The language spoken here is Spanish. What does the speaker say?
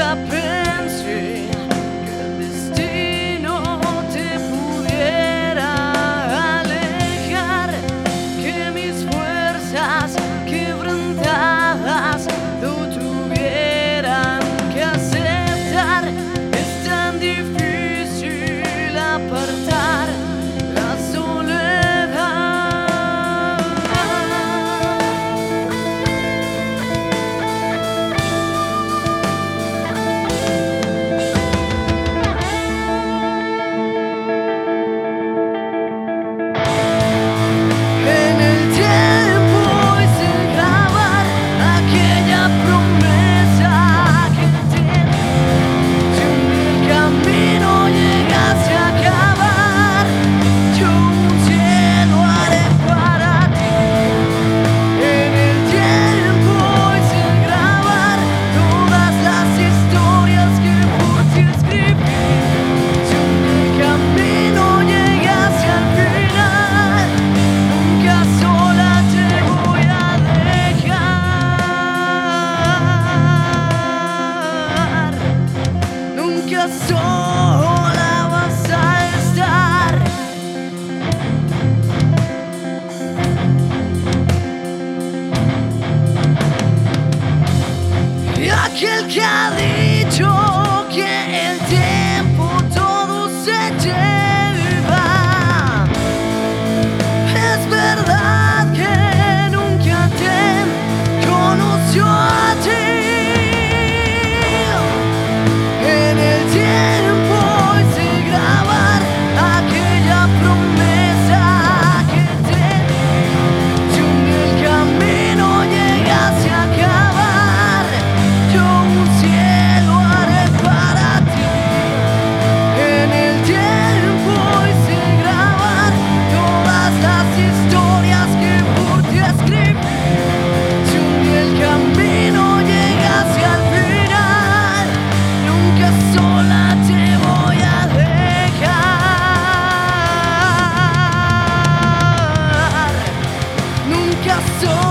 pensé que el destino te pudiera alejar, que mis fuerzas quebrantadas lo tuvieran que aceptar. Es tan difícil apartar la soledad. En el tiempo hice grabar aquella promesa que te di. Si un camino llegase a acabar, yo un cielo haré para ti. En el tiempo hice grabar todas las historias que por ti escribí. Si un camino llegase al final, nunca sola te voy a dejar. Nunca sola vas a estar. Y aquel que ha dicho que el tiempo todo se lleva, es verdad que nunca te conoció a ti. En el tiempo hice grabar aquella promesa que te di. Si un camino llegase a acabar, yo un cielo haré para ti. En el tiempo hice grabar todas las historias que por ti escribí. Si un día el camino llegase al final, nunca sola te voy a dejar. Nunca sola.